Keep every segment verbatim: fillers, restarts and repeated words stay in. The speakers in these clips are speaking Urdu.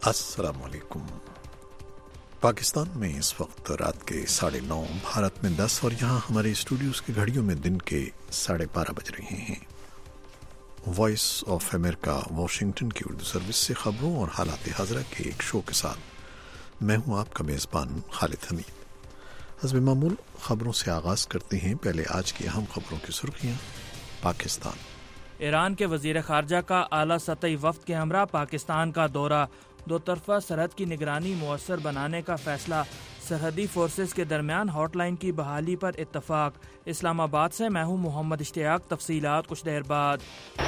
السلام علیکم۔ پاکستان میں اس وقت رات کے ساڑھے نو، بھارت میں دس اور یہاں ہمارے اسٹوڈیوز کی گھڑیوں میں دن کے ساڑھے بارہ بج رہے ہیں۔ وائس آف امریکہ واشنگٹن کی اردو سروس سے خبروں اور حالات حاضرہ کے ایک شو کے ساتھ میں ہوں آپ کا میزبان خالد حمید۔ حسب معمول خبروں سے آغاز کرتے ہیں۔ پہلے آج کی اہم خبروں کی سرخیاں۔ پاکستان، ایران کے وزیر خارجہ کا اعلیٰ سطحی وفد کے ہمراہ پاکستان کا دورہ، دو طرفہ سرحد کی نگرانی مؤثر بنانے کا فیصلہ، سرحدی فورسز کے درمیان ہاٹ لائن کی بحالی پر اتفاق۔ اسلام آباد سے میں ہوں محمد اشتیاق، تفصیلات کچھ دیر بعد۔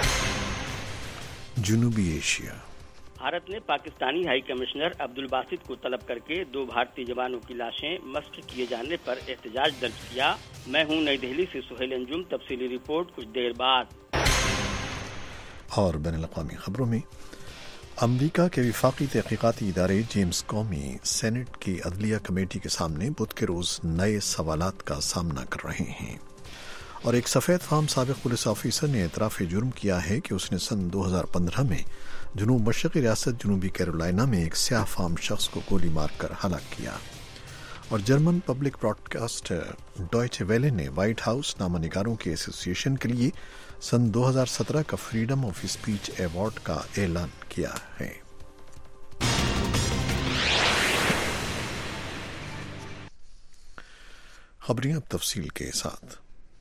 جنوبی ایشیا، بھارت نے پاکستانی ہائی کمشنر عبدالباسط کو طلب کر کے دو بھارتی جوانوں کی لاشیں مسخ کیے جانے پر احتجاج درج کیا۔ میں ہوں نئی دہلی سے سہیل انجم، تفصیلی رپورٹ کچھ دیر بعد۔ اور بین الاقوامی خبروں میں، امریکہ کے وفاقی تحقیقاتی ادارے جیمز کومی سینٹ کی عدلیہ کمیٹی کے سامنے بدھ کے روز نئے سوالات کا سامنا کر رہے ہیں، اور ایک سفید فام سابق پولیس آفیسر نے اعتراف جرم کیا ہے کہ اس نے سن دو ہزار پندرہ میں جنوب مشرقی ریاست جنوبی کیرولائنا میں ایک سیاہ فام شخص کو گولی مار کر ہلاک کیا۔ اور German public broadcast Deutsche Welle نے وائٹ ہاؤس نامہ نگاروں کے ایسوسی ایشن کے لیے سن دو ہزار سترہ کا فریڈم آف اسپیچ ایوارڈ کا اعلان کیا ہے۔ خبریں اب تفصیل کے ساتھ۔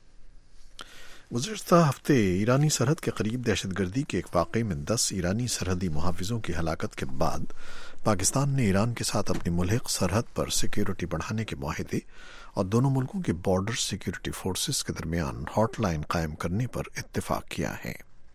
گزشتہ ہفتے ایرانی سرحد کے قریب دہشت گردی کے ایک واقعے میں دس ایرانی سرحدی محافظوں کی ہلاکت کے بعد پاکستان نے ایران کے ساتھ اپنی ملحق سرحد پر سیکیورٹی بڑھانے کے معاہدے اور دونوں ملکوں کے بارڈر سیکیورٹی فورسز کے درمیان ہاٹ لائن قائم کرنے پر اتفاق کیا ہے۔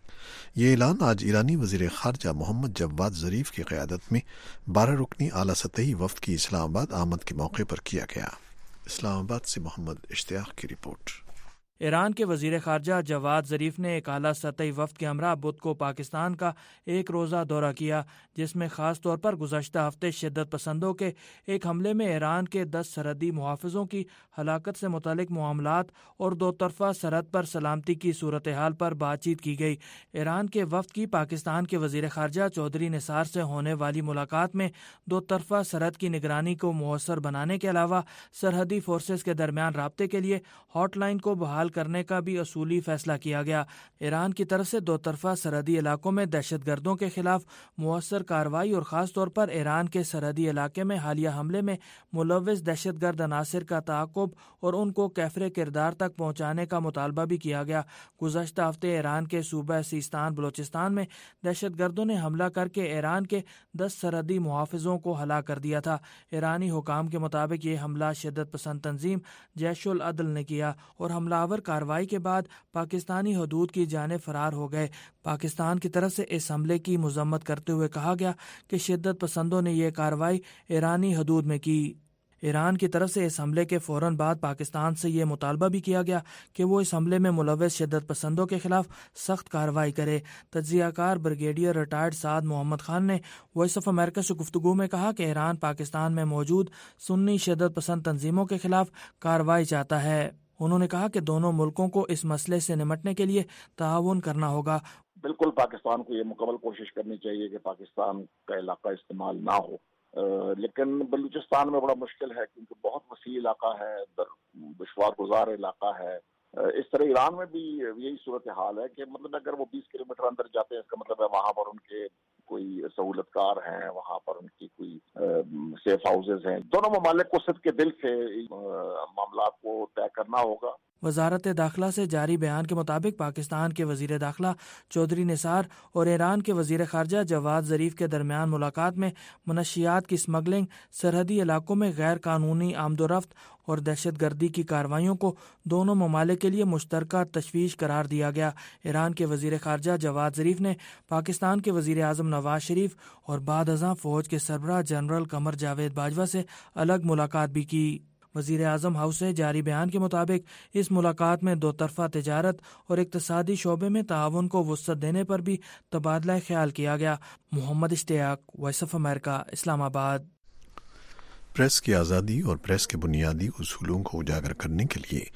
یہ اعلان آج ایرانی وزیر خارجہ محمد جواد ظریف کی قیادت میں بارہ رکنی اعلیٰ سطحی وفد کی اسلام آباد آمد کے موقع پر کیا گیا۔ اسلام آباد سے محمد اشتیاق کی رپورٹ۔ ایران کے وزیر خارجہ جواد ظریف نے ایک اعلیٰ سطحی وفد کے ہمراہ بدھ کو پاکستان کا ایک روزہ دورہ کیا، جس میں خاص طور پر گزشتہ ہفتے شدت پسندوں کے ایک حملے میں ایران کے دس سرحدی محافظوں کی ہلاکت سے متعلق معاملات اور دو طرفہ سرحد پر سلامتی کی صورتحال پر بات چیت کی گئی۔ ایران کے وفد کی پاکستان کے وزیر خارجہ چودھری نثار سے ہونے والی ملاقات میں دو طرفہ سرحد کی نگرانی کو مؤثر بنانے کے علاوہ سرحدی فورسز کے درمیان رابطے کے لیے ہاٹ لائن کو بحال کرنے کا بھی اصولی فیصلہ کیا گیا۔ ایران کی طرف سے دو طرفہ سرحدی علاقوں میں دہشت گردوں کے خلاف مؤثر کارروائی اور خاص طور پر ایران کے سرحدی علاقے میں حالیہ حملے میں ملوث دہشت گرد عناصر کا تعاقب اور ان کو کیفر کردار تک پہنچانے کا مطالبہ بھی کیا گیا۔ گزشتہ ہفتے ایران کے صوبہ سیستان بلوچستان میں دہشت گردوں نے حملہ کر کے ایران کے دس سرحدی محافظوں کو ہلاک کر دیا تھا۔ ایرانی حکام کے مطابق یہ حملہ شدت پسند تنظیم جیش العدل نے کیا اور حملہ آور کارروائی کے بعد پاکستانی حدود کی جانب فرار ہو گئے۔ پاکستان کی طرف سے اس حملے کی مذمت کرتے ہوئے کہا گیا کہ شدت پسندوں نے یہ کارروائی ایرانی حدود میں کی۔ ایران کی طرف سے اس حملے کے فوراً بعد پاکستان سے یہ مطالبہ بھی کیا گیا کہ وہ اس حملے میں ملوث شدت پسندوں کے خلاف سخت کارروائی کرے۔ تجزیہ کار بریگیڈیئر ریٹائرڈ سعد محمد خان نے وائس آف امریکہ سے گفتگو میں کہا کہ ایران پاکستان میں موجود سنی شدت پسند تنظیموں کے خلاف کارروائی چاہتا ہے۔ انہوں نے کہا کہ دونوں ملکوں کو اس مسئلے سے نمٹنے کے لیے تعاون کرنا ہوگا۔ بالکل پاکستان کو یہ مکمل کوشش کرنی چاہیے کہ پاکستان کا علاقہ استعمال نہ ہو، لیکن بلوچستان میں بڑا مشکل ہے کیونکہ بہت وسیع علاقہ ہے، دشوار گزار علاقہ ہے۔ اس طرح ایران میں بھی یہی صورتحال ہے کہ مطلب اگر وہ بیس کلو میٹر اندر جاتے ہیں، اس کا مطلب ہے وہاں پر ان کے کوئی سہولت کار ہیں، وہاں پر ان کی کوئی سیف ہاؤسز ہیں۔ دونوں ممالک کو صدق کے دل سے معاملات کو طے کرنا ہوگا۔ وزارت داخلہ سے جاری بیان کے مطابق پاکستان کے وزیر داخلہ چودھری نثار اور ایران کے وزیر خارجہ جواد ظریف کے درمیان ملاقات میں منشیات کی سمگلنگ، سرحدی علاقوں میں غیر قانونی آمد و رفت اور دہشت گردی کی کارروائیوں کو دونوں ممالک کے لیے مشترکہ تشویش قرار دیا گیا۔ ایران کے وزیر خارجہ جواد ظریف نے پاکستان کے وزیر اعظم نواز شریف اور بعد ازاں فوج کے سربراہ جنرل قمر جاوید باجوہ سے الگ ملاقات بھی کی۔ وزیر اعظم ہاؤس سے جاری بیان کے مطابق اس ملاقات میں دو طرفہ تجارت اور اقتصادی شعبے میں تعاون کو وسعت دینے پر بھی تبادلہ خیال کیا گیا۔ محمد اشتیاق، وائس آف امریکہ، اسلام آباد۔ پریس کی آزادی اور پریس کے بنیادی اصولوں کو اجاگر کرنے کے لیے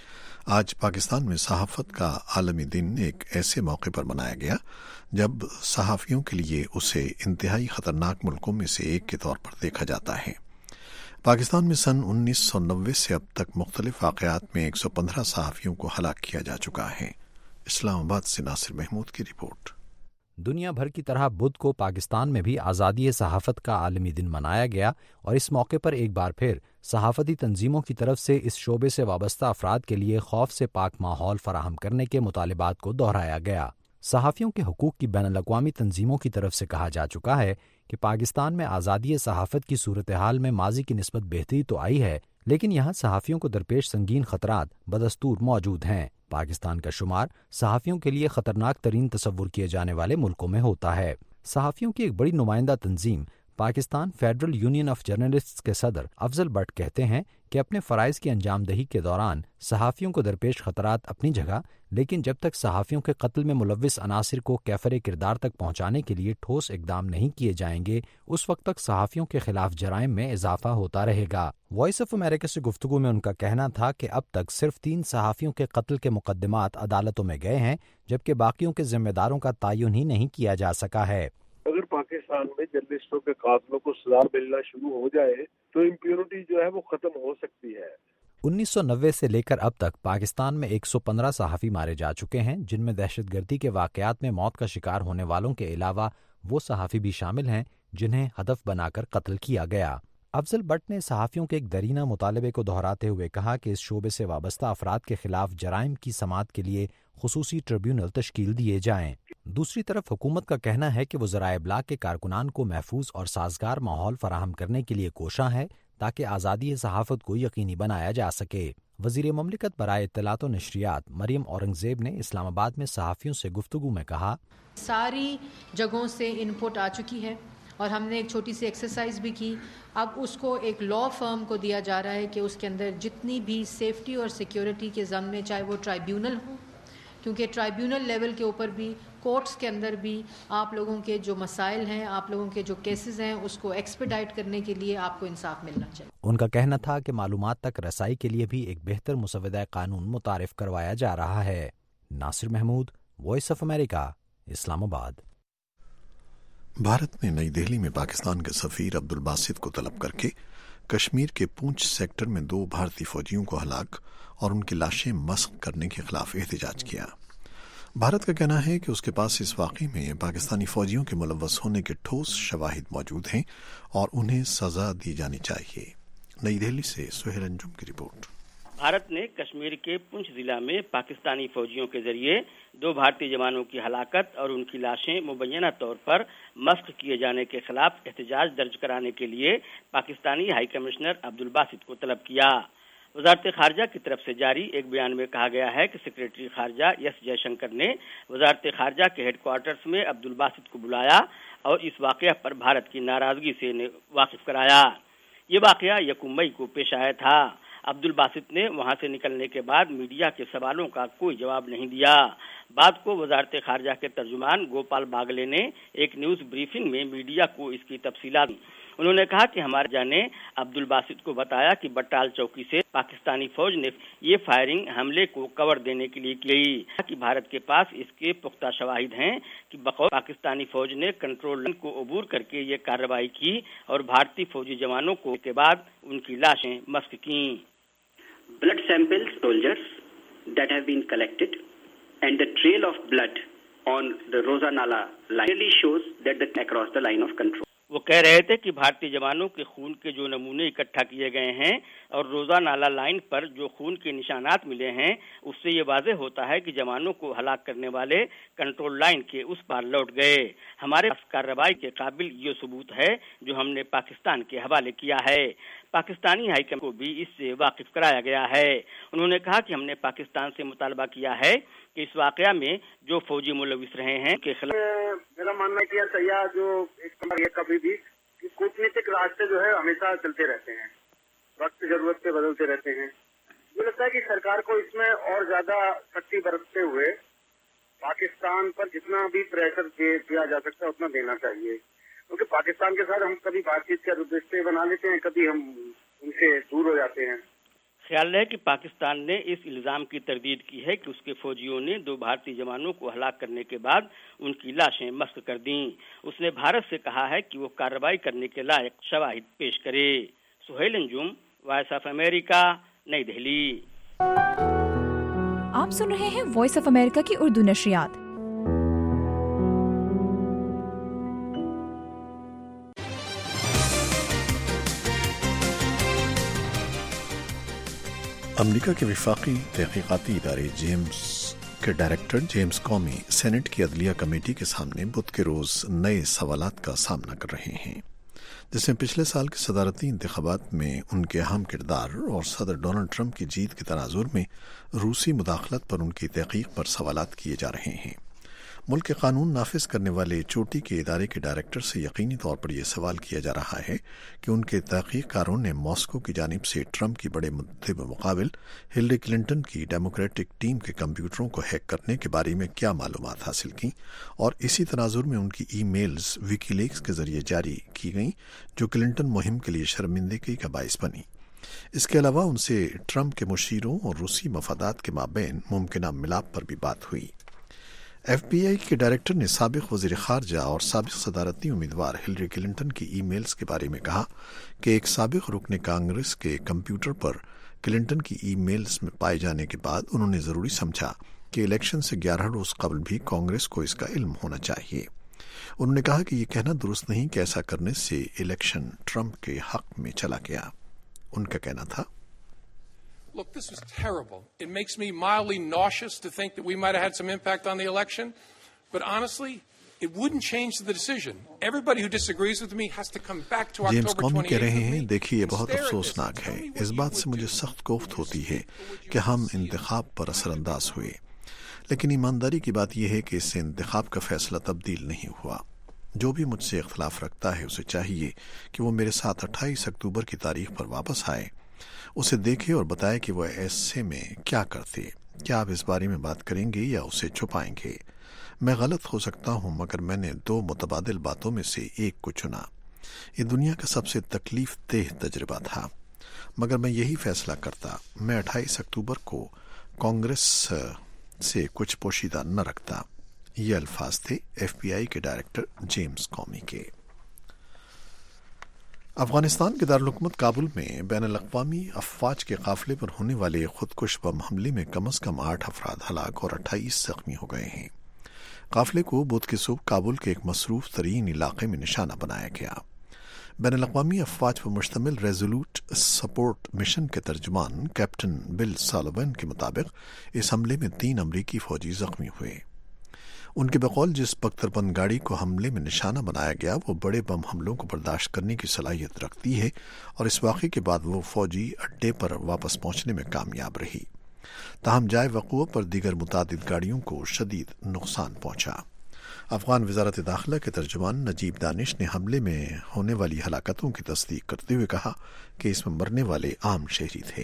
آج پاکستان میں صحافت کا عالمی دن ایک ایسے موقع پر منایا گیا جب صحافیوں کے لیے اسے انتہائی خطرناک ملکوں میں سے ایک کے طور پر دیکھا جاتا ہے۔ پاکستان میں سن انیس سو نوے سے اب تک مختلف واقعات میں ایک سو پندرہ صحافیوں کو ہلاک کیا جا چکا ہے۔ اسلام آباد سے ناصر محمود کی رپورٹ۔ دنیا بھر کی طرح بدھ کو پاکستان میں بھی آزادی صحافت کا عالمی دن منایا گیا اور اس موقع پر ایک بار پھر صحافتی تنظیموں کی طرف سے اس شعبے سے وابستہ افراد کے لیے خوف سے پاک ماحول فراہم کرنے کے مطالبات کو دہرایا گیا۔ صحافیوں کے حقوق کی بین الاقوامی تنظیموں کی طرف سے کہا جا چکا ہے کہ پاکستان میں آزادی صحافت کی صورتحال میں ماضی کی نسبت بہتری تو آئی ہے، لیکن یہاں صحافیوں کو درپیش سنگین خطرات بدستور موجود ہیں۔ پاکستان کا شمار صحافیوں کے لیے خطرناک ترین تصور کیے جانے والے ملکوں میں ہوتا ہے۔ صحافیوں کی ایک بڑی نمائندہ تنظیم Pakistan federal union of journalists کے صدر افضل بٹ کہتے ہیں کہ اپنے فرائض کی انجام دہی کے دوران صحافیوں کو درپیش خطرات اپنی جگہ، لیکن جب تک صحافیوں کے قتل میں ملوث عناصر کو کیفر کردار تک پہنچانے کے لیے ٹھوس اقدام نہیں کیے جائیں گے، اس وقت تک صحافیوں کے خلاف جرائم میں اضافہ ہوتا رہے گا۔ وائس آف امریکہ سے گفتگو میں ان کا کہنا تھا کہ اب تک صرف تین صحافیوں کے قتل کے مقدمات عدالتوں میں گئے ہیں، جبکہ باقیوں کے ذمہ داروں کا تعین ہی نہیں کیا جا سکا ہے۔ اگر پاکستان میں جرنلسٹوں کے قاتلوں کو سزا ملنا شروع ہو جائے تو امپیونٹی جو ہے وہ ختم ہو سکتی ہے۔ انیس سو نوے سے لے کر اب تک پاکستان میں ایک سو پندرہ صحافی مارے جا چکے ہیں، جن میں دہشت گردی کے واقعات میں موت کا شکار ہونے والوں کے علاوہ وہ صحافی بھی شامل ہیں جنہیں ہدف بنا کر قتل کیا گیا۔ افضل بٹ نے صحافیوں کے ایک درینہ مطالبے کو دہراتے ہوئے کہا کہ اس شعبے سے وابستہ افراد کے خلاف جرائم کی سماعت کے لیے خصوصی ٹریبیونل تشکیل دیے جائیں۔ دوسری طرف حکومت کا کہنا ہے کہ وہ ذرائع ابلاغ کے کارکنان کو محفوظ اور سازگار ماحول فراہم کرنے کے لیے کوشاں ہے تاکہ آزادی صحافت کو یقینی بنایا جا سکے۔ وزیر مملکت برائے اطلاعات و نشریات مریم اورنگزیب نے اسلام آباد میں صحافیوں سے گفتگو میں کہا، ساری جگہوں سے ان پٹ آ چکی ہے اور ہم نے ایک چھوٹی سی ایکسرسائز بھی کی۔ اب اس کو ایک لا فرم کو دیا جا رہا ہے کہ اس کے اندر جتنی بھی سیفٹی اور سیکیورٹی کے ضمن میں، چاہے وہ ٹرائیبیونل ہو، کیونکہ ٹرائیبیونل لیول کے اوپر بھی، کورٹس کے اندر بھی آپ لوگوں کے جو مسائل ہیں، آپ لوگوں کے جو کیسز ہیں، اس کو ایکسپیڈائٹ کرنے کے لیے آپ کو انصاف ملنا چاہیے۔ ان کا کہنا تھا کہ معلومات تک رسائی کے لیے بھی ایک بہتر مسودہ قانون متعارف کروایا جا رہا ہے۔ Nasir Mahmood, voice of America, Islamabad. Bharat نے نئی دہلی میں پاکستان کے سفیر عبدالباسط کو طلب کر کے کشمیر کے پونچھ سیکٹر میں دو بھارتی فوجیوں کو ہلاک اور ان کی لاشیں مسخ کرنے کے خلاف احتجاج کیا۔ بھارت کا کہنا ہے کہ اس کے پاس اس واقعے میں پاکستانی فوجیوں کے ملوث ہونے کے ٹھوس شواہد موجود ہیں اور انہیں سزا دی جانی چاہیے۔ نئی دہلی سے سہیل انجم کی رپورٹ۔ بھارت نے کشمیر کے پونچھ ضلع میں پاکستانی فوجیوں کے ذریعے دو بھارتی جوانوں کی ہلاکت اور ان کی لاشیں مبینہ طور پر مسخ کیے جانے کے خلاف احتجاج درج کرانے کے لیے پاکستانی ہائی کمشنر عبدالباسط کو طلب کیا۔ وزارت خارجہ کی طرف سے جاری ایک بیان میں کہا گیا ہے کہ سیکریٹری خارجہ ایس جے شنکر نے وزارت خارجہ کے ہیڈ کوارٹرز میں عبدالباسط کو بلایا اور اس واقعہ پر بھارت کی ناراضگی سے واقف کرایا۔ یہ واقعہ یکم مئی کو پیش آیا تھا۔ عبدالباسط نے وہاں سے نکلنے کے بعد میڈیا کے سوالوں کا کوئی جواب نہیں دیا۔ بات کو وزارت خارجہ کے ترجمان گوپال باگلے نے ایک نیوز بریفنگ میں میڈیا کو اس کی تفصیلات دی۔ انہوں نے کہا کہ ہمارے جانے عبدالباسط کو بتایا کہ بٹال چوکی سے پاکستانی فوج نے یہ فائرنگ حملے کو کور دینے کے لیے کی کہ بھارت کے پاس اس کے پختہ شواہد ہیں کہ بقول پاکستانی فوج نے کنٹرول لائن کو عبور کر کے یہ کارروائی کی اور بھارتی فوجی جوانوں کو کے بعد ان کی لاشیں مسخ کیں۔ Blood samples soldiers that have been collected and the trail of blood on the Rosa Nala line really shows that the across the line of control. وہ کہہ رہے تھے کہ بھارتی جوانوں کے خون کے جو نمونے اکٹھا کیے گئے ہیں اور روزہ نالا لائن پر جو خون کے نشانات ملے ہیں، اس سے یہ واضح ہوتا ہے کہ جوانوں کو ہلاک کرنے والے کنٹرول لائن کے اس پار لوٹ گئے۔ ہمارے پاس کارروائی کے قابل یہ ثبوت ہے جو ہم نے پاکستان کے حوالے کیا ہے۔ پاکستانی ہائی کمیشن کو بھی اس سے واقف کرایا گیا ہے۔ انہوں نے کہا کہ ہم نے پاکستان سے مطالبہ کیا ہے کہ اس واقعہ میں جو فوجی ملوث رہے ہیں کے خلاف میرا ماننا ہے کہ سیاح جو ایک کبھی بھی کورٹنیتک راستے جو ہے ہمیشہ چلتے رہتے ہیں، وقت ضرورت پہ بدلتے رہتے ہیں۔ مجھے لگتا ہے کہ سرکار کو اس میں اور زیادہ سختی برتتے ہوئے پاکستان پر جتنا بھی پریشر دیا جا سکتا ہے اتنا دینا چاہیے، کیونکہ پاکستان کے ساتھ ہم کبھی بات چیت کا رشتے بنا لیتے ہیں، کبھی ہم ان سے دور ہو جاتے ہیں۔ خیال ہے کہ پاکستان نے اس الزام کی تردید کی ہے کہ اس کے فوجیوں نے دو بھارتی جوانوں کو ہلاک کرنے کے بعد ان کی لاشیں مسخ کر دیں. اس نے بھارت سے کہا ہے کہ وہ کارروائی کرنے کے لائق شواہد پیش کرے. Sohail Anjum, voice of America, نئی دہلی. آپ سن رہے ہیں وائس آف امریکہ کی اردو نشریات. امریکہ کے وفاقی تحقیقاتی ادارے جیمز کے ڈائریکٹر جیمز کومی سینٹ کی عدلیہ کمیٹی کے سامنے بدھ کے روز نئے سوالات کا سامنا کر رہے ہیں، جس میں پچھلے سال کے صدارتی انتخابات میں ان کے اہم کردار اور صدر ڈونلڈ ٹرمپ کی جیت کے تناظر میں روسی مداخلت پر ان کی تحقیق پر سوالات کیے جا رہے ہیں. ملک کے قانون نافذ کرنے والے چوٹی کے ادارے کے ڈائریکٹر سے یقینی طور پر یہ سوال کیا جا رہا ہے کہ ان کے تحقیق کاروں نے ماسکو کی جانب سے ٹرمپ کی بڑے مدعے مقابل ہلری کلنٹن کی ڈیموکریٹک ٹیم کے کمپیوٹروں کو ہیک کرنے کے بارے میں کیا معلومات حاصل کی، اور اسی تناظر میں ان کی ای میلز ویکی لیکس کے ذریعے جاری کی گئیں جو کلنٹن مہم کے لیے شرمندگی کا باعث بنی. اس کے علاوہ ان سے ٹرمپ کے مشیروں اور روسی مفادات کے مابین ممکنہ ملاپ پر بھی بات ہوئی. ایف بی آئی کے ڈائریکٹر نے سابق وزیر خارجہ اور سابق صدارتی امیدوار ہلری کلنٹن کی ای میلز کے بارے میں کہا کہ ایک سابق رکن کانگریس کے کمپیوٹر پر کلنٹن کی ای میلز میں پائے جانے کے بعد انہوں نے ضروری سمجھا کہ الیکشن سے گیارہ روز قبل بھی کانگریس کو اس کا علم ہونا چاہیے. انہوں نے کہا کہ یہ کہنا درست نہیں کہ ایسا کرنے سے الیکشن ٹرمپ کے حق میں چلا گیا. ان کا کہنا تھا، Look, this is terrible. It makes me mildly nauseous to think that we might have had some impact on the election. But honestly, it wouldn't change the decision. Everybody who disagrees with me has to come back to James October Comey کہہ twenty-eighth رہے with ہیں، me. دیکھیے یہ بہت افسوسناک ہے. اس بات سے مجھے سخت کوفت ہوتی ہے کہ ہم انتخاب پر اثر انداز ہوئے، لیکن ایمانداری کی بات یہ ہے کہ اس سے انتخاب کا فیصلہ تبدیل نہیں ہوا. جو بھی مجھ سے اختلاف رکھتا ہے اسے چاہیے کہ وہ میرے ساتھ اٹھائیس اکتوبر کی تاریخ پر واپس آئے، اسے دیکھے اور بتائے کہ وہ ایسے میں کیا کرتے. کیا آپ اس بارے میں بات کریں گے یا اسے چھپائیں گے؟ میں غلط ہو سکتا ہوں، مگر میں نے دو متبادل باتوں میں سے ایک کو چنا. یہ دنیا کا سب سے تکلیف دہ تجربہ تھا، مگر میں یہی فیصلہ کرتا. میں اٹھائیس اکتوبر کو کانگریس سے کچھ پوشیدہ نہ رکھتا. یہ الفاظ تھے ایف بی آئی کے ڈائریکٹر جیمز کومی کے. افغانستان کے دارالحکومت کابل میں بین الاقوامی افواج کے قافلے پر ہونے والے خودکش بم حملے میں کم از کم آٹھ افراد ہلاک اور اٹھائیس زخمی ہو گئے ہیں. قافلے کو بدھ کی صبح کابل کے ایک مصروف ترین علاقے میں نشانہ بنایا گیا. بین الاقوامی افواج پر مشتمل ریزولوٹ سپورٹ مشن کے ترجمان کیپٹن بل سالوین کے مطابق اس حملے میں تین امریکی فوجی زخمی ہوئے. ان کے بقول جس بختربند گاڑی کو حملے میں نشانہ بنایا گیا وہ بڑے بم حملوں کو برداشت کرنے کی صلاحیت رکھتی ہے، اور اس واقعے کے بعد وہ فوجی اڈے پر واپس پہنچنے میں کامیاب رہی. تاہم جائے وقوع پر دیگر متعدد گاڑیوں کو شدید نقصان پہنچا. افغان وزارت داخلہ کے ترجمان نجیب دانش نے حملے میں ہونے والی ہلاکتوں کی تصدیق کرتے ہوئے کہا کہ اس میں مرنے والے عام شہری تھے.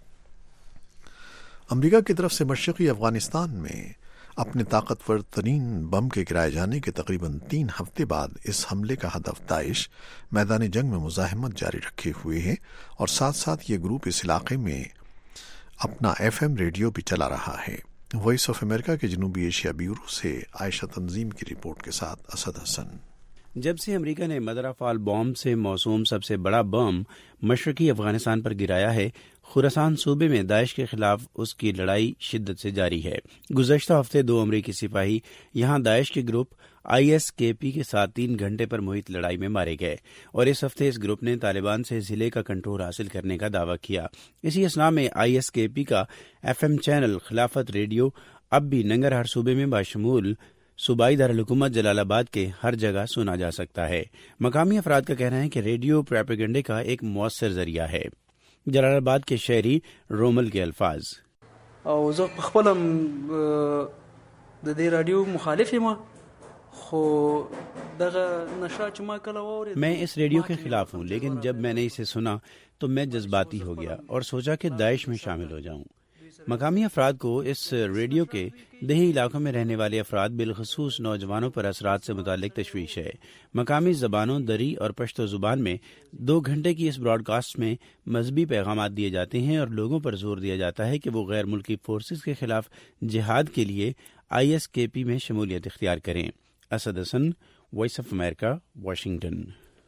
امریکہ کی طرف سے مشرقی افغانستان میں اپنے طاقتور ترین بم کے گرائے جانے کے تقریباً تین ہفتے بعد اس حملے کا ہدف داعش میدان جنگ میں مزاحمت جاری رکھے ہوئے ہے، اور ساتھ ساتھ یہ گروپ اس علاقے میں اپنا ایف ایم ریڈیو بھی چلا رہا ہے. وائس آف امریکہ کے جنوبی ایشیا بیورو سے عائشہ تنظیم کی رپورٹ کے ساتھ اسد حسن. جب سے امریکہ نے مدرہ فال بام سے موسوم سب سے بڑا بم مشرقی افغانستان پر گرایا ہے، خراسان صوبے میں داعش کے خلاف اس کی لڑائی شدت سے جاری ہے. گزشتہ ہفتے دو امریکی سپاہی یہاں داعش کے گروپ آئی ایس کے پی کے ساتھ تین گھنٹے پر محیط لڑائی میں مارے گئے، اور اس ہفتے اس گروپ نے طالبان سے ضلع کا کنٹرول حاصل کرنے کا دعویٰ کیا. اسی اثناء میں آئی ایس کے پی کا ایف ایم چینل خلافت ریڈیو اب بھی ننگرہار صوبے میں بشمول صوبائی دارالحکومت جلال آباد کے ہر جگہ سنا جا سکتا ہے. مقامی افراد کا کہنا ہے کہ ریڈیو پروپیگنڈے کا ایک مؤثر ذریعہ ہے. جلال آباد کے شہری رومل کے الفاظ، او زه خپل د دې رادیو مخالف یم، خو دغه نشه چې ما کله واورید میں اس ریڈیو کے خلاف ہوں، لیکن جب میں نے اسے سنا تو میں جذباتی ہو گیا اور سوچا کہ داعش میں شامل ہو جاؤں. مقامی افراد کو اس ریڈیو کے دیہی علاقوں میں رہنے والے افراد بالخصوص نوجوانوں پر اثرات سے متعلق تشویش ہے۔ مقامی زبانوں دری اور پشتو زبان میں دو گھنٹے کی اس براڈ کاسٹ میں مذہبی پیغامات دیے جاتے ہیں اور لوگوں پر زور دیا جاتا ہے کہ وہ غیر ملکی فورسز کے خلاف جہاد کے لیے آئی ایس کے پی میں شمولیت اختیار کریں۔ Asad Hassan, voice of America, Washington.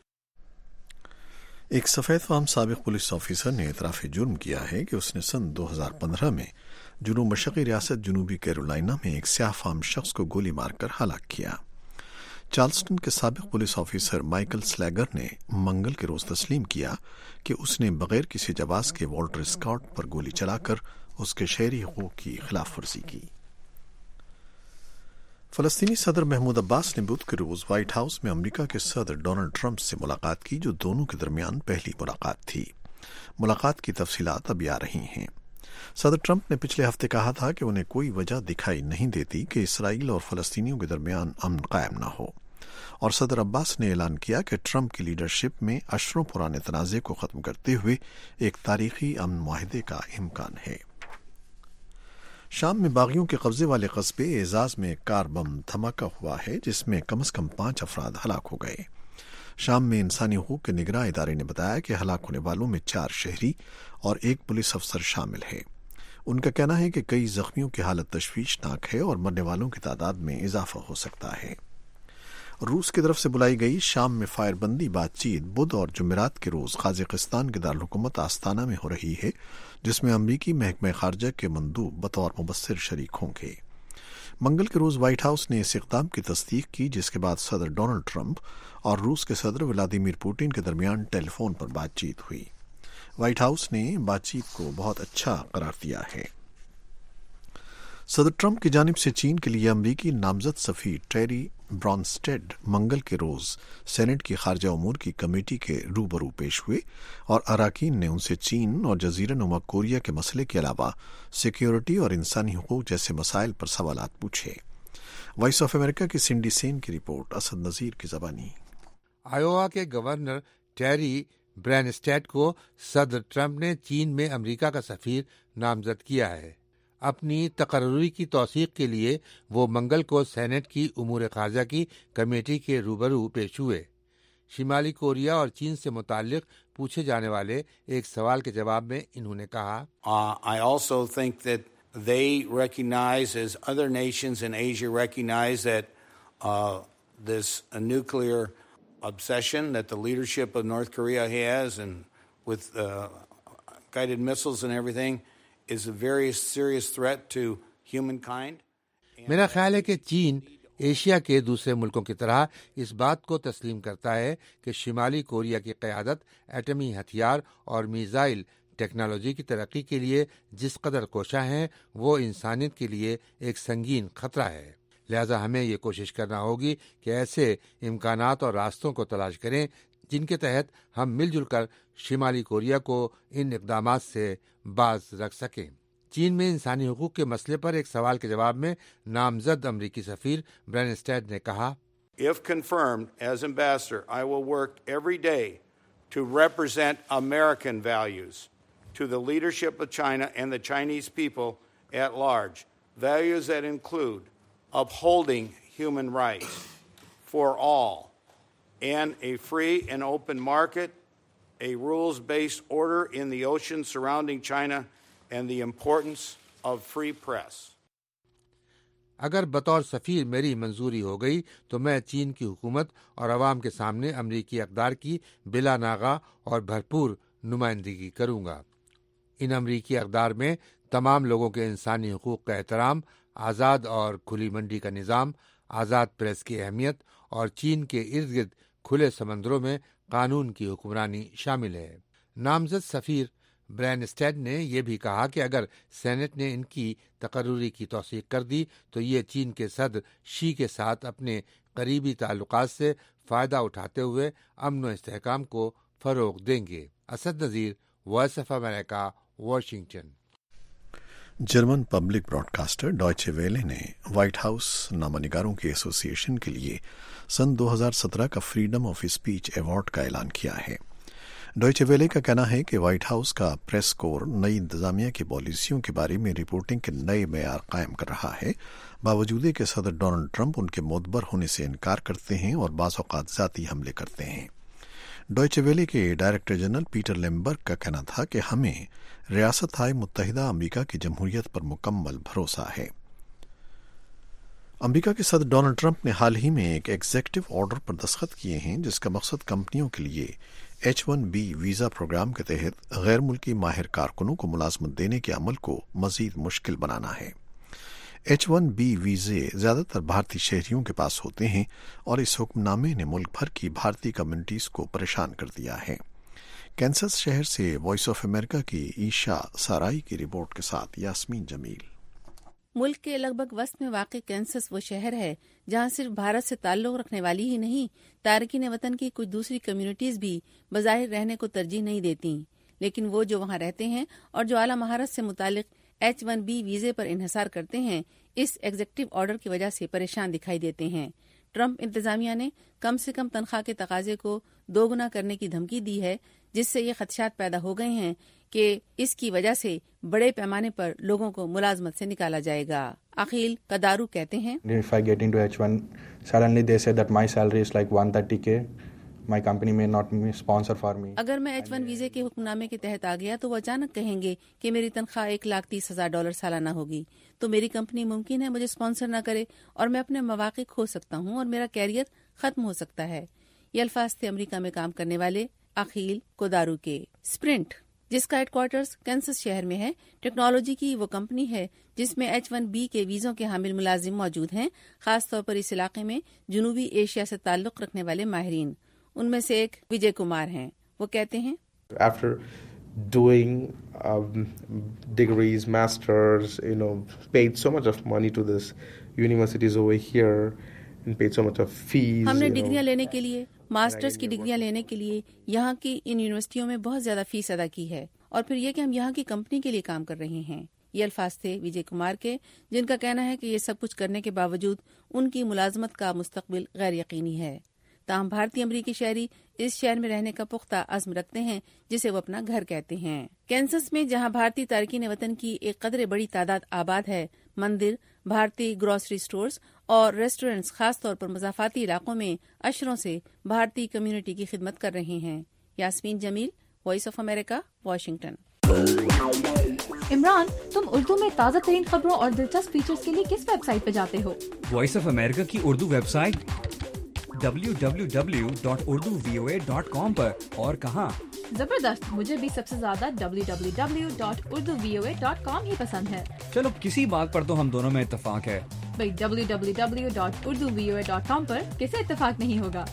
ایک سفید فام سابق پولیس آفیسر نے اعتراف جرم کیا ہے کہ اس نے سن دو ہزار پندرہ میں جنوب مشرقی ریاست جنوبی کیرولائنا میں ایک سیاہ فام شخص کو گولی مار کر ہلاک کیا۔ چارلسٹن کے سابق پولیس آفیسر مائیکل سلیگر نے منگل کے روز تسلیم کیا کہ اس نے بغیر کسی جواز کے والٹر اسکاٹ پر گولی چلا کر اس کے شہری حقوق کی خلاف ورزی کی۔ فلسطینی صدر محمود عباس نے بدھ کے روز وائٹ ہاؤس میں امریکہ کے صدر ڈونلڈ ٹرمپ سے ملاقات کی، جو دونوں کے درمیان پہلی ملاقات تھی۔ ملاقات کی تفصیلات ابھی آ رہی ہیں۔ صدر ٹرمپ نے پچھلے ہفتے کہا تھا کہ انہیں کوئی وجہ دکھائی نہیں دیتی کہ اسرائیل اور فلسطینیوں کے درمیان امن قائم نہ ہو، اور صدر عباس نے اعلان کیا کہ ٹرمپ کی لیڈرشپ میں اشروں پرانے تنازع کو ختم کرتے ہوئے ایک تاریخی امن معاہدے کا امکان ہے۔ شام میں باغیوں کے قبضے والے قصبے اعزاز میں ایک کار بم دھماکہ ہوا ہے جس میں کم از کم پانچ افراد ہلاک ہو گئے۔ شام میں انسانی حقوق کے نگراں ادارے نے بتایا کہ ہلاک ہونے والوں میں چار شہری اور ایک پولیس افسر شامل ہے۔ ان کا کہنا ہے کہ کئی زخمیوں کی حالت تشویشناک ہے اور مرنے والوں کی تعداد میں اضافہ ہو سکتا ہے۔ روس کی طرف سے بلائی گئی شام میں فائر بندی بات چیت بدھ اور جمعرات کے روز قازقستان کے دارالحکومت آستانہ میں ہو رہی ہے، جس میں امریکی محکمہ خارجہ کے مندوب بطور مبصر شریک ہوں گے۔ منگل کے روز وائٹ ہاؤس نے اس اقدام کی تصدیق کی، جس کے بعد صدر ڈونلڈ ٹرمپ اور روس کے صدر ولادیمیر پوٹن کے درمیان ٹیلی فون پر بات چیت ہوئی۔ وائٹ ہاؤس نے بات چیت کو بہت اچھا قرار دیا ہے۔ صدر ٹرمپ کی جانب سے چین کے لیے امریکی نامزد سفیر ٹیری برانسٹیڈ منگل کے روز سینٹ کی خارجہ امور کی کمیٹی کے روبرو پیش ہوئے اور اراکین نے ان سے چین اور جزیرہ نما کوریا کے مسئلے کے علاوہ سیکیورٹی اور انسانی حقوق جیسے مسائل پر سوالات پوچھے۔ وائس آف امریکہ کی سنڈی سین کی رپورٹ، اسد نذیر کی زبانی۔ آیووا کے گورنر ٹیری برانسٹیڈ کو صدر ٹرمپ نے چین میں امریکہ کا سفیر نامزد کیا ہے۔ اپنی تقرری کی توثیق کے لیے وہ منگل کو سینٹ کی امور خارجہ کی کمیٹی کے روبرو پیش ہوئے۔ شمالی کوریا اور چین سے متعلق پوچھے جانے والے ایک سوال کے جواب میں انہوں نے کہا، uh, I also think that they recognize, as other nations in Asia recognize, that uh, this a nuclear obsession that the leadership of North Korea has, and with uh, guided missiles and everything, is a very serious threat to humankind. میرا خیال ہے کہ چین ایشیا کے دوسرے ملکوں کی طرح اس بات کو تسلیم کرتا ہے کہ شمالی کوریا کی قیادت ایٹمی ہتھیار اور میزائل ٹیکنالوجی کی ترقی کے لیے جس قدر کوشاں ہیں وہ انسانیت کے لیے ایک سنگین خطرہ ہے۔ لہذا ہمیں یہ کوشش کرنا ہوگی کہ ایسے امکانات اور راستوں کو تلاش کریں جن کے تحت ہم مل جل کر شمالی کوریا کو ان اقدامات سے باز رکھ سکیں۔ چین میں انسانی حقوق کے مسئلے پر ایک سوال کے جواب میں نامزد امریکی سفیر برانسٹیڈ نے کہا، If confirmed as ambassador, I will work every day to represent American values to the leadership of China and the Chinese people at large, values that include upholding human rights for all, and a free and open market, a rules-based order in the ocean surrounding China, and the importance of free press. اگر بطور سفیر میری منظوری ہو گئی تو میں چین کی حکومت اور عوام کے سامنے امریکی اقدار کی بلا ناغہ اور بھرپور نمائندگی کروں گا۔ ان امریکی اقدار میں تمام لوگوں کے انسانی حقوق کا احترام، آزاد اور کھلی منڈی کا نظام، آزاد پریس کی اہمیت اور چین کے ارد گرد کھلے سمندروں میں قانون کی حکمرانی شامل ہے۔ نامزد سفیر برانسٹیڈ نے یہ بھی کہا کہ اگر سینٹ نے ان کی تقرری کی توثیق کر دی تو یہ چین کے صدر شی کے ساتھ اپنے قریبی تعلقات سے فائدہ اٹھاتے ہوئے امن و استحکام کو فروغ دیں گے۔ Asad Nazir, voice of America, Washington. German public broadcaster Deutsche Welle نے وائٹ ہاؤس نامہ نگاروں کی ایسوسی ایشن کے لیے سن دو ہزار سترہ کا فریڈم آف اسپیچ ایوارڈ کا اعلان کیا ہے۔ डॉयचे वेले का कहना है कि व्हाइट हाउस का प्रेस कोर नई इंतजामिया की पॉलिसियों के बारे में रिपोर्टिंग के नए मेयार कायम कर रहा है, बावजूद कि सदर डोनाल्ड ट्रंप उनके मोतबर होने से इनकार करते हैं और बाज़ औक़ात ज़ाती हमले करते हैं। डॉयचे वेले के डायरेक्टर जनरल पीटर लेम्बर्ग का कहना था कि हमें रियासत-ए मुत्तहिदा अमरीका की जमहूरियत पर मुकम्मल भरोसा है। अमरीका के सदर डोनाल्ड ट्रंप ने हाल ही में एक एग्जीक्यूटिव ऑर्डर पर दस्तखत किए हैं जिसका मकसद कंपनियों के लिए H one B visa programme के तहत गैर मुल्की माहिर कारकुनों को मुलाजमत देने के अमल को मजीद मुश्किल बनाना है। एच वन बी वीज़े ज़्यादातर भारतीय शहरियों के पास होते हैं और इस हुक्मनामे ने मुल्क भर की भारतीय कम्युनिटीज़ को परेशान कर दिया है। कैंसस शहर से वॉइस ऑफ अमेरिका की ईशा साराई की रिपोर्ट के साथ यास्मीन जमील। मुल्क के लगभग वस्त में वाक़ कैंसस वो शहर है जहां सिर्फ भारत से ताल्लुक़ रखने वाली ही नहीं, तारकीन वतन की कुछ दूसरी कम्युनिटीज़ भी बज़ाहिर रहने को तरजीह नहीं देती, लेकिन वो जो वहां रहते हैं और जो आला महारत से मुतालिक एच वन बी वीज़े पर इन्हसार करते हैं, इस एग्जीक्यूटिव ऑर्डर की वजह से परेशान दिखाई देते हैं। ट्रंप इंतजामिया ने कम से कम तनख्वाह के तकाजे को दोगुना करने की धमकी दी है, जिससे ये खदशात पैदा हो गए हैं कि इसकी वजह से बड़े पैमाने पर लोगों को मुलाजमत से निकाला जाएगा। अखिल कदारू कहते हैं, If I get into H one, suddenly they say that my salary is like one thirty K. My company may not sponsor for me. अगर मैं एच वन वीजे के हुक्मनामे के तहत आ गया तो वो अचानक कहेंगे कि मेरी तनख्वाह एक लाख तीस हजार डॉलर सालाना होगी, तो मेरी कंपनी मुमकिन है मुझे स्पॉन्सर न करे और मैं अपने मौके खो सकता हूँ और मेरा कैरियर खत्म हो सकता है। ये अल्फाज थे अमरीका में काम करने वाले अखिल कोदारू के। स्प्रिंट, जिसका हेडक्वार्टर्स कैंसस शहर में है, टेक्नोलॉजी की वो कंपनी है जिसमें एच वन बी के वीजों के हामिल मुलाजिम मौजूद हैं, खास तौर पर इस इलाके में जनूबी एशिया से ताल्लुक रखने वाले माहिरीन। उनमें से एक विजय कुमार हैं। वो कहते हैं, After doing um, degrees, masters, you know, paid so much of money to this universities over here and paid so much of fees. हमने डिग्रियां लेने के लिए, मास्टर्स की डिग्रियां लेने के लिए यहाँ की इन यूनिवर्सिटियों में बहुत ज्यादा फीस अदा की है और फिर ये कि हम यहाँ की कंपनी के लिए काम कर रहे हैं। ये अल्फाज थे विजय कुमार के, जिनका कहना है कि ये सब कुछ करने के बावजूद उनकी मुलाजमत का मुस्तकबिल गैर यकीनी है। ताहम भारतीय अमरीकी शहरी इस शहर में रहने का पुख्ता अज़्म रखते हैं, जिसे वो अपना घर कहते हैं। कैंसस में जहां भारतीय तारकीन वतन की एक कदरे बड़ी तादाद आबाद है, मंदिर, भारतीय ग्रोसरी स्टोर्स और रेस्टोरेंट्स खास तौर पर मज़ाफ़ाती इलाकों में अशरों से भारतीय कम्युनिटी की खिदमत कर रहे हैं। Yasmeen Jameel, voice of America, Washington. Imran, तुम उर्दू में ताज़ा तरीन खबरों और दिलचस्प फीचर्स के लिए किस वेबसाइट पर जाते हो? वॉइस ऑफ अमेरिका की Urdu website W W W dot Urdu V O A dot com पर। और कहाँ? जबरदस्त, मुझे भी सबसे ज्यादा W W W dot Urdu V O A dot com ही पसंद है। चलो किसी बात पर तो हम दोनों में इत्तेफाक है। भाई W W W dot Urdu V O A dot com पर किसे इत्तेफाक नहीं होगा।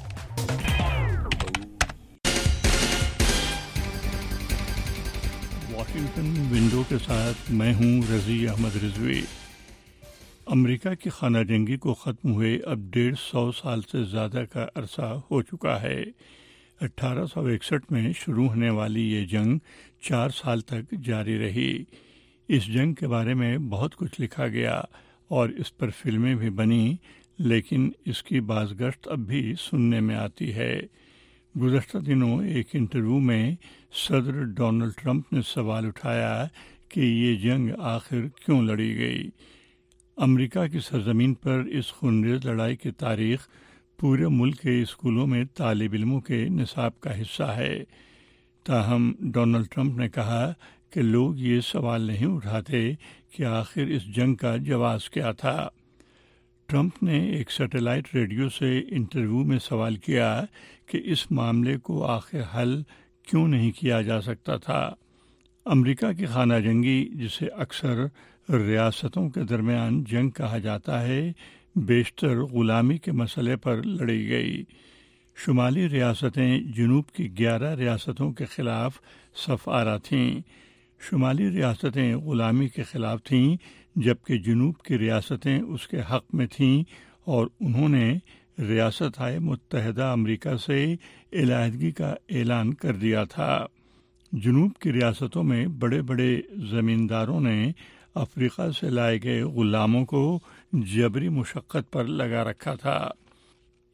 वॉशिंगटन विंडो के साथ मैं हूँ रजी अहमद रिजवी। अमेरिका की खाना जंगी को ख़त्म हुए अब डेढ़ सौ साल से ज़्यादा का अरसा हो चुका है। अठारह सौ इकसठ में शुरू होने वाली ये जंग चार साल तक जारी रही। इस जंग के बारे में बहुत कुछ लिखा गया और इस पर फिल्में भी बनी, लेकिन इसकी बाज़गश्त अब भी सुनने में आती है। गुज़श्ता दिनों एक इंटरव्यू में सदर डोनाल्ड ट्रंप ने सवाल उठाया कि ये जंग आखिर क्यों लड़ी गई। अमेरिका की सरजमीन पर इस खूनरेज़ लड़ाई की तारीख़ पूरे मुल्क के स्कूलों में तालिब इल्मों के निसाब का हिस्सा है। ताहम डोनाल्ड ट्रंप ने कहा कि लोग ये सवाल नहीं उठाते कि आखिर इस जंग का जवाब क्या था। ट्रंप ने एक सैटेलाइट रेडियो से इंटरव्यू में सवाल किया कि इस मामले को आखिर हल क्यों नहीं किया जा सकता था। अमेरिका की खाना जंगी, जिसे अक्सर रियासतों के दरमियान जंग कहा जाता है, बेशतर ग़ुलामी के मसले पर लड़ी गई। शुमाली रियासतें जनूब की ग्यारह रियासतों के ख़िलाफ़ सफ़ आरा थीं। शुमाली रियासतें ग़ुलामी के ख़िलाफ़ थीं, जबकि जनूब की रियासतें उसके हक़ में थीं और उन्होंने रियासत-ए मुत्तहिदा अमेरिका से इलाहदगी का ऐलान कर दिया था। जनूब की रियासतों में बड़े बड़े ज़मींदारों ने अफ्रीका से लाए गए ग़ुलामों को जबरी मुशक्क़त पर लगा रखा था।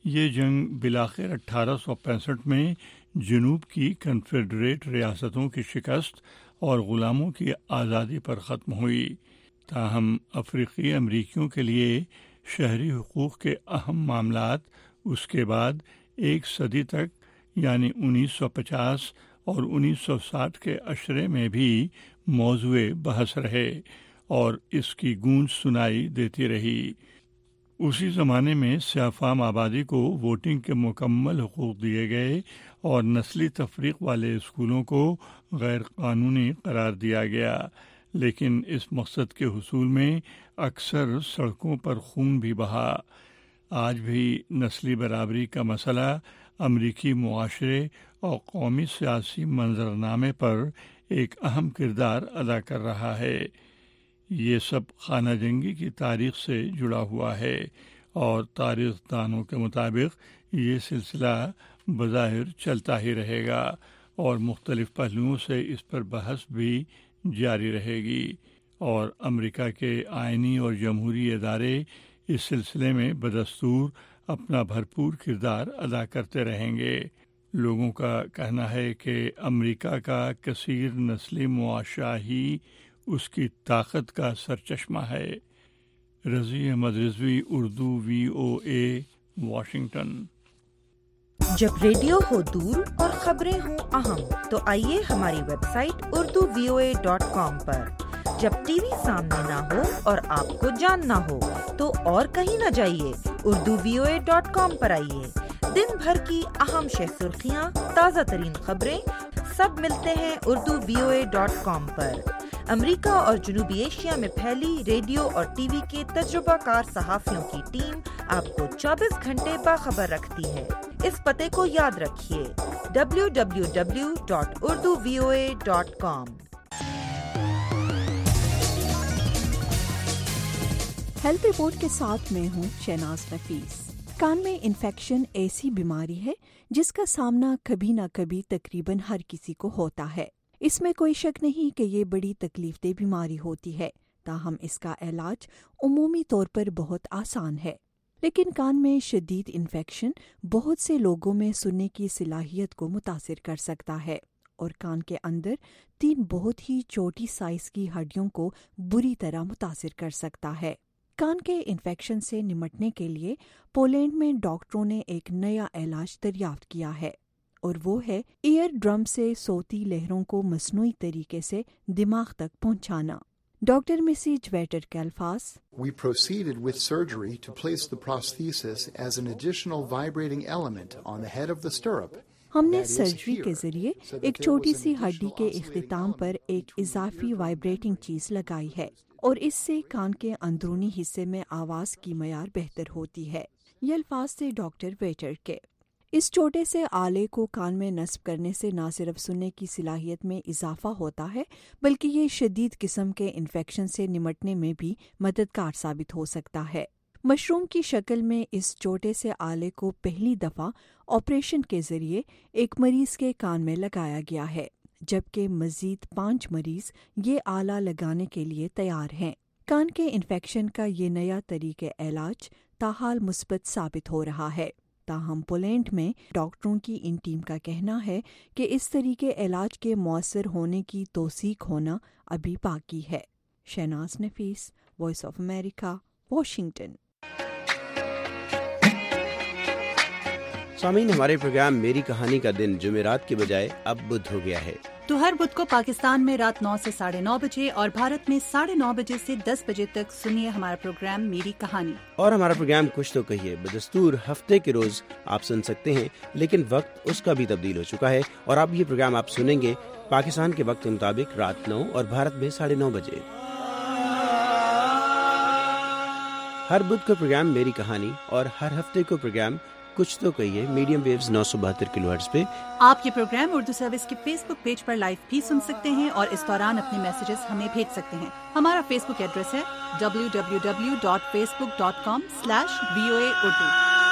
یہ جنگ بالآخر اٹھارہ سو پینسٹھ میں جنوب کی کنفیڈریٹ ریاستوں کی شکست اور غلاموں کی آزادی پر ختم ہوئی. تاہم افریقی امریکیوں کے لیے شہری حقوق کے اہم معاملات اس کے بعد ایک صدی تک یعنی انیس سو پچاس اور انیس سو ساٹھ کے عشرے میں بھی موضوع بحث رہے اور اس کی گونج سنائی دیتی رہی. اسی زمانے میں سیاہ فام آبادی کو ووٹنگ کے مکمل حقوق دیے گئے اور نسلی تفریق والے اسکولوں کو غیر قانونی قرار دیا گیا، لیکن اس مقصد کے حصول میں اکثر سڑکوں پر خون بھی بہا. آج بھی نسلی برابری کا مسئلہ امریکی معاشرے اور قومی سیاسی منظرنامے پر ایک اہم کردار ادا کر رہا ہے. یہ سب خانہ جنگی کی تاریخ سے جڑا ہوا ہے اور تاریخ دانوں کے مطابق یہ سلسلہ بظاہر چلتا ہی رہے گا اور مختلف پہلوؤں سے اس پر بحث بھی جاری رہے گی، اور امریکہ کے آئینی اور جمہوری ادارے اس سلسلے میں بدستور اپنا بھرپور کردار ادا کرتے رہیں گے. لوگوں کا کہنا ہے کہ امریکہ کا کثیر نسلی معاشرہ ہی اس کی طاقت کا سرچشمہ ہے. Razi Ahmed Rizvi, Urdu V O A, Washington. جب ریڈیو ہو دور اور خبریں ہوں اہم تو آئیے ہماری web site Urdu V O A dot com پر. جب ٹی وی سامنے نہ ہو اور آپ کو جاننا ہو تو اور کہیں نہ جائیے، Urdu V O A dot com پر آئیے. دن بھر کی اہم شہ سرخیاں، تازہ ترین خبریں سب ملتے ہیں Urdu V O A dot com پر. امریکہ اور جنوبی ایشیا میں پھیلی ریڈیو اور ٹی وی کے تجربہ کار صحافیوں کی ٹیم آپ کو چوبیس گھنٹے باخبر رکھتی ہے. اس پتے کو یاد رکھیے، W W W dot Urdu V O A dot com. Health report کے ساتھ میں ہوں شہناز نفیس. کان میں انفیکشن ایسی بیماری ہے جس کا سامنا کبھی نہ کبھی تقریباً ہر کسی کو ہوتا ہے. اس میں کوئی شک نہیں کہ یہ بڑی تکلیف دہ بیماری ہوتی ہے، تاہم اس کا علاج عمومی طور پر بہت آسان ہے. لیکن کان میں شدید انفیکشن بہت سے لوگوں میں سننے کی صلاحیت کو متاثر کر سکتا ہے اور کان کے اندر تین بہت ہی چھوٹی سائز کی ہڈیوں کو بری طرح متاثر کر سکتا ہے. کان کے انفیکشن سے نمٹنے کے لیے پولینڈ میں ڈاکٹروں نے ایک نیا علاج دریافت کیا ہے، اور وہ ہے ایئر ڈرم سے صوتی لہروں کو مصنوعی طریقے سے دماغ تک پہنچانا. ڈاکٹر میسیج ویٹر کے الفاظ: We proceeded with surgery to place the prosthesis as an additional vibrating element on the head of the stirrup. ہم نے سرجری کے ذریعے ایک چھوٹی سی ہڈی کے اختتام پر ایک اضافی وائبریٹنگ چیز لگائی ہے، اور اس سے کان کے اندرونی حصے میں آواز کی معیار بہتر ہوتی ہے. یہ الفاظ تھے ڈاکٹر ویٹر کے. اس چھوٹے سے آلے کو کان میں نصب کرنے سے نہ صرف سننے کی صلاحیت میں اضافہ ہوتا ہے بلکہ یہ شدید قسم کے انفیکشن سے نمٹنے میں بھی مددگار ثابت ہو سکتا ہے. مشروم کی شکل میں اس چھوٹے سے آلے کو پہلی دفعہ آپریشن کے ذریعے ایک مریض کے کان میں لگایا گیا ہے، جبکہ مزید پانچ مریض یہ آلہ لگانے کے لیے تیار ہیں. کان کے انفیکشن کا یہ نیا طریقہ علاج تاحال مثبت ثابت ہو رہا ہے. تاہم پولینڈ میں ڈاکٹروں کی ان ٹیم کا کہنا ہے کہ اس طریقے علاج کے مؤثر ہونے کی توثیق ہونا ابھی باقی ہے. Shahnaz Nafees, voice of America, Washington. سامعین، ہمارے پروگرام میری کہانی کا دن جمعرات کے بجائے اب بدھ ہو گیا ہے. تو ہر بدھ کو پاکستان میں رات نو سے ساڑھے نو بجے اور بھارت میں ساڑھے نو بجے سے دس بجے تک سنیے ہمارا پروگرام میری کہانی. اور ہمارا پروگرام کچھ تو کہیے بدستور ہفتے کے روز آپ سن سکتے ہیں، لیکن وقت اس کا بھی تبدیل ہو چکا ہے اور اب یہ پروگرام آپ سنیں گے پاکستان کے وقت کے مطابق رات نو اور بھارت میں ساڑھے نو بجے. ہر بدھ کو پروگرام میری کہانی اور ہر ہفتے کو پروگرام کچھ تو کہیے میڈیم ویوز نو سو بہتر کلو ہرٹز پہ. آپ یہ پروگرام اردو سروس کے فیس بک پیج پر لائیو بھی سن سکتے ہیں اور اس دوران اپنے میسیجز ہمیں بھیج سکتے ہیں. ہمارا فیس بک ایڈریس ہے W W W dot Facebook dot com slash V O A Urdu.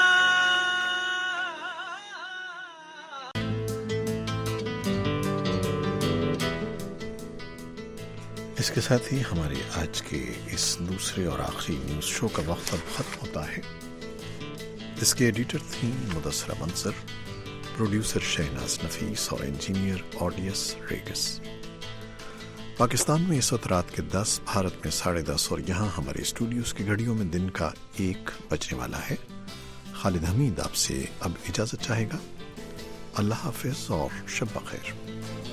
اس کے ساتھ ہی ہمارے آج کے اس دوسرے اور آخری نیوز شو کا وقت اب ختم ہوتا ہے. اس کے ایڈیٹر تھیں مدثرہ منصر، پروڈیوسر شہناز نفیس اور انجینئر آڈیس ریگس۔ پاکستان میں اس وقت رات کے دس، بھارت میں ساڑھے دس، اور یہاں ہمارے اسٹوڈیوز کی گھڑیوں میں دن کا ایک بجنے والا ہے۔ خالد حمید آپ سے اب اجازت چاہے گا۔ اللہ حافظ اور شب بخیر۔